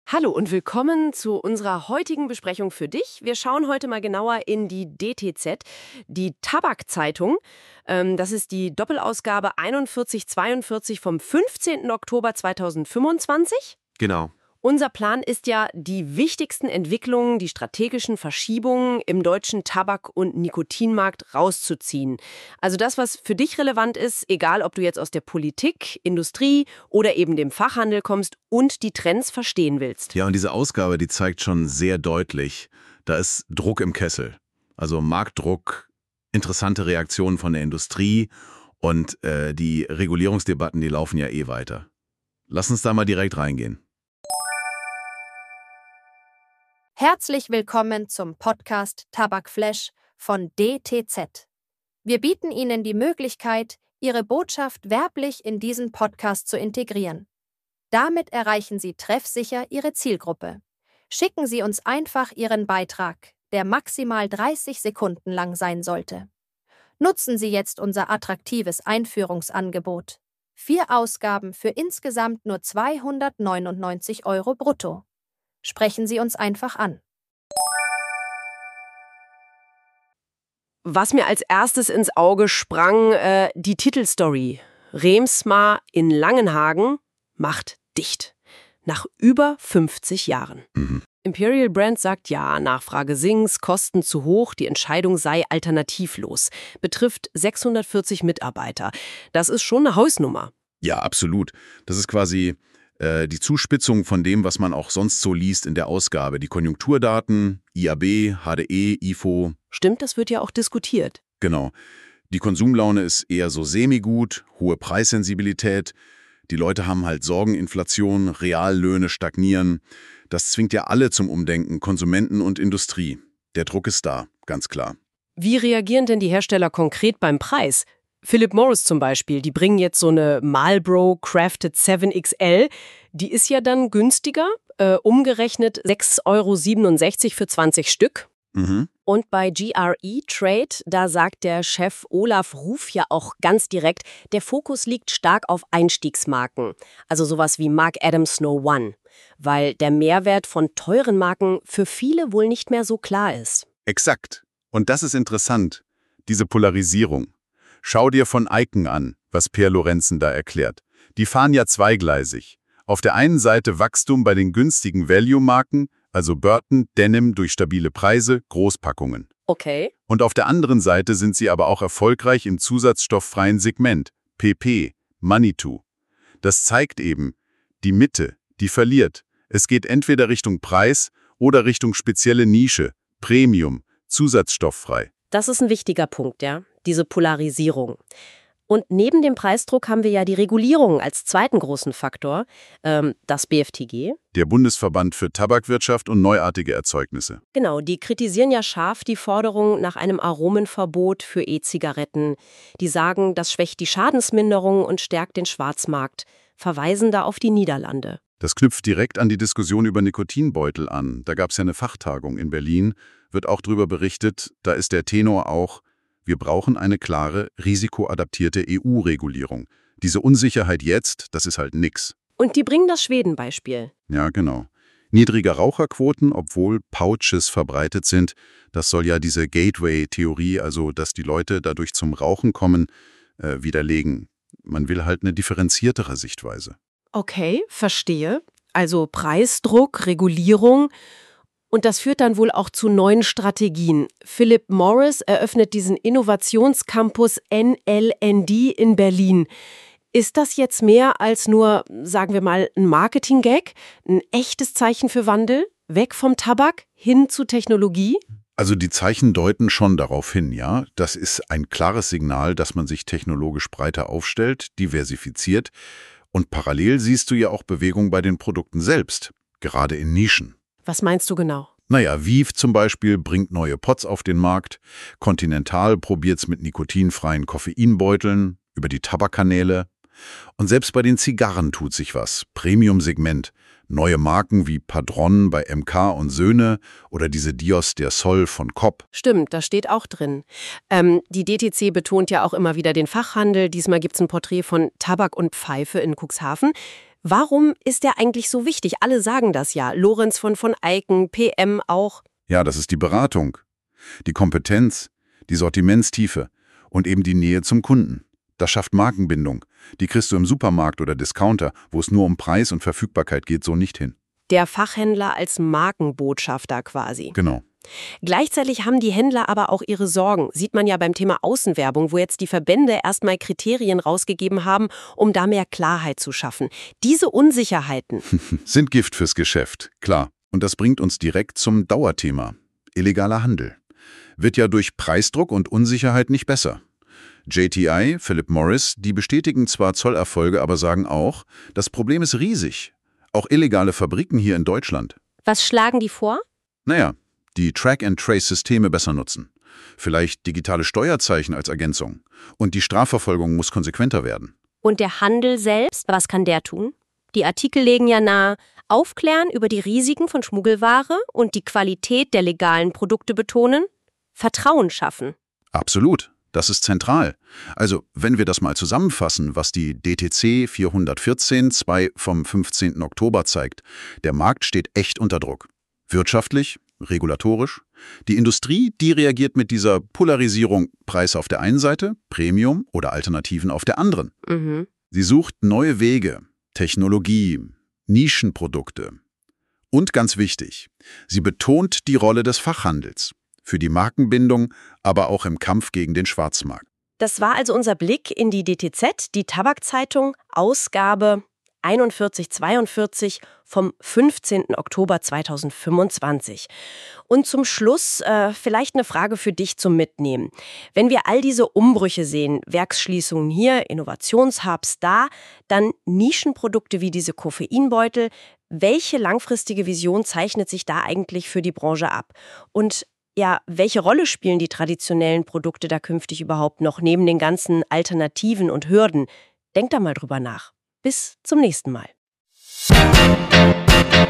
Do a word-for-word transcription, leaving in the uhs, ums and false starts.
Hallo und willkommen zu unserer heutigen Besprechung für dich. Wir schauen heute mal genauer in die D T Z, die Tabakzeitung. Ähm, das ist die Doppelausgabe einundvierzig zweiundvierzig vom fünfzehnten Oktober zweitausendfünfundzwanzig. Genau. Unser Plan ist ja, die wichtigsten Entwicklungen, die strategischen Verschiebungen im deutschen Tabak- und Nikotinmarkt rauszuziehen. Also das, was für dich relevant ist, egal ob du jetzt aus der Politik, Industrie oder eben dem Fachhandel kommst und die Trends verstehen willst. Ja, und diese Ausgabe, die zeigt schon sehr deutlich, da ist Druck im Kessel. Also Marktdruck, interessante Reaktionen von der Industrie und äh, die Regulierungsdebatten, die laufen ja eh weiter. Lass uns da mal direkt reingehen. Herzlich willkommen zum Podcast Tabakflash von D T Z. Wir bieten Ihnen die Möglichkeit, Ihre Botschaft werblich in diesen Podcast zu integrieren. Damit erreichen Sie treffsicher Ihre Zielgruppe. Schicken Sie uns einfach Ihren Beitrag, der maximal dreißig Sekunden lang sein sollte. Nutzen Sie jetzt unser attraktives Einführungsangebot. Vier Ausgaben für insgesamt nur zweihundertneunundneunzig Euro brutto. Sprechen Sie uns einfach an. Was mir als erstes ins Auge sprang, äh, die Titelstory. Remsmar in Langenhagen macht dicht. Nach über fünfzig Jahren. Mhm. Imperial Brands sagt ja, Nachfrage sinkt, Kosten zu hoch, die Entscheidung sei alternativlos. Betrifft sechshundertvierzig Mitarbeiter. Das ist schon eine Hausnummer. Ja, absolut. Das ist quasi äh, die Zuspitzung von dem, was man auch sonst so liest in der Ausgabe. Die Konjunkturdaten, I A B, H D E, I F O. Stimmt, das wird ja auch diskutiert. Genau. Die Konsumlaune ist eher so semi-gut, hohe Preissensibilität. Die Leute haben halt Sorgeninflation, Reallöhne stagnieren. Das zwingt ja alle zum Umdenken, Konsumenten und Industrie. Der Druck ist da, ganz klar. Wie reagieren denn die Hersteller konkret beim Preis? Philip Morris zum Beispiel, die bringen jetzt so eine Marlboro Crafted sieben X L. Die ist ja dann günstiger, äh, umgerechnet sechs Euro siebenundsechzig für zwanzig Stück. Mhm. Und bei G R E Trade, da sagt der Chef Olaf Ruf ja auch ganz direkt, der Fokus liegt stark auf Einstiegsmarken. Also sowas wie Mark Adams No One. Weil der Mehrwert von teuren Marken für viele wohl nicht mehr so klar ist. Exakt. Und das ist interessant, diese Polarisierung. Schau dir von Icon an, was Per Lorenzen da erklärt. Die fahren ja zweigleisig. Auf der einen Seite Wachstum bei den günstigen Value-Marken, also Burton, Denim durch stabile Preise, Großpackungen. Okay. Und auf der anderen Seite sind sie aber auch erfolgreich im zusatzstofffreien Segment, P P, Manitou. Das zeigt eben, die Mitte, die verliert. Es geht entweder Richtung Preis oder Richtung spezielle Nische, Premium, zusatzstofffrei. Das ist ein wichtiger Punkt, ja, diese Polarisierung. Und neben dem Preisdruck haben wir ja die Regulierung als zweiten großen Faktor, ähm, das B F T G. Der Bundesverband für Tabakwirtschaft und neuartige Erzeugnisse. Genau, die kritisieren ja scharf die Forderung nach einem Aromenverbot für E-Zigaretten. Die sagen, das schwächt die Schadensminderung und stärkt den Schwarzmarkt, verweisen da auf die Niederlande. Das knüpft direkt an die Diskussion über Nikotinbeutel an. Da gab es ja eine Fachtagung in Berlin, wird auch darüber berichtet, da ist der Tenor auch, wir brauchen eine klare, risikoadaptierte E U-Regulierung. Diese Unsicherheit jetzt, das ist halt nix. Und die bringen das Schweden-Beispiel. Ja, genau. Niedrige Raucherquoten, obwohl Pouches verbreitet sind, das soll ja diese Gateway-Theorie, also dass die Leute dadurch zum Rauchen kommen, äh, widerlegen. Man will halt eine differenziertere Sichtweise. Okay, verstehe. Also Preisdruck, Regulierung. Und das führt dann wohl auch zu neuen Strategien. Philip Morris eröffnet diesen Innovationscampus N L N D in Berlin. Ist das jetzt mehr als nur, sagen wir mal, ein Marketing-Gag? Ein echtes Zeichen für Wandel? Weg vom Tabak hin zu Technologie? Also die Zeichen deuten schon darauf hin, ja. Das ist ein klares Signal, dass man sich technologisch breiter aufstellt, diversifiziert. Und parallel siehst du ja auch Bewegung bei den Produkten selbst, gerade in Nischen. Was meinst du genau? Naja, Vive zum Beispiel bringt neue Pods auf den Markt, Continental probiert's mit nikotinfreien Koffeinbeuteln, über die Tabakkanäle. Und selbst bei den Zigarren tut sich was. Premium-Segment, neue Marken wie Padron bei M K und Söhne oder diese Dios der Sol von Kopp. Stimmt, das steht auch drin. Ähm, die D T C betont ja auch immer wieder den Fachhandel. Diesmal gibt's ein Porträt von Tabak und Pfeife in Cuxhaven. Warum ist der eigentlich so wichtig? Alle sagen das ja. Lorenz von von Eicken, P M auch. Ja, das ist die Beratung, die Kompetenz, die Sortimentstiefe und eben die Nähe zum Kunden. Das schafft Markenbindung. Die kriegst du im Supermarkt oder Discounter, wo es nur um Preis und Verfügbarkeit geht, so nicht hin. Der Fachhändler als Markenbotschafter quasi. Genau. Gleichzeitig haben die Händler aber auch ihre Sorgen. Sieht man ja beim Thema Außenwerbung, wo jetzt die Verbände erstmal Kriterien rausgegeben haben, um da mehr Klarheit zu schaffen. Diese Unsicherheiten sind Gift fürs Geschäft, klar. Und das bringt uns direkt zum Dauerthema. Illegaler Handel. Wird ja durch Preisdruck und Unsicherheit nicht besser. J T I, Philip Morris, die bestätigen zwar Zollerfolge, aber sagen auch, das Problem ist riesig. Auch illegale Fabriken hier in Deutschland. Was schlagen die vor? Naja, die Track-and-Trace-Systeme besser nutzen. Vielleicht digitale Steuerzeichen als Ergänzung. Und die Strafverfolgung muss konsequenter werden. Und der Handel selbst, was kann der tun? Die Artikel legen ja nahe, aufklären über die Risiken von Schmuggelware und die Qualität der legalen Produkte betonen, Vertrauen schaffen. Absolut. Das ist zentral. Also, wenn wir das mal zusammenfassen, was die D T C vierhundertvierzehn Punkt zwei vom fünfzehnten Oktober zeigt, der Markt steht echt unter Druck. Wirtschaftlich, regulatorisch. Die Industrie, die reagiert mit dieser Polarisierung Preis auf der einen Seite, Premium oder Alternativen auf der anderen. Mhm. Sie sucht neue Wege, Technologie, Nischenprodukte. Und ganz wichtig, sie betont die Rolle des Fachhandels. Für die Markenbindung, aber auch im Kampf gegen den Schwarzmarkt. Das war also unser Blick in die D T Z, die Tabakzeitung, Ausgabe einundvierzig zweiundvierzig vom fünfzehnten Oktober zweitausendfünfundzwanzig. Und zum Schluss äh, vielleicht eine Frage für dich zum Mitnehmen. Wenn wir all diese Umbrüche sehen, Werksschließungen hier, Innovationshubs da, dann Nischenprodukte wie diese Koffeinbeutel, welche langfristige Vision zeichnet sich da eigentlich für die Branche ab? Und ja, welche Rolle spielen die traditionellen Produkte da künftig überhaupt noch, neben den ganzen Alternativen und Hürden? Denk da mal drüber nach. Bis zum nächsten Mal.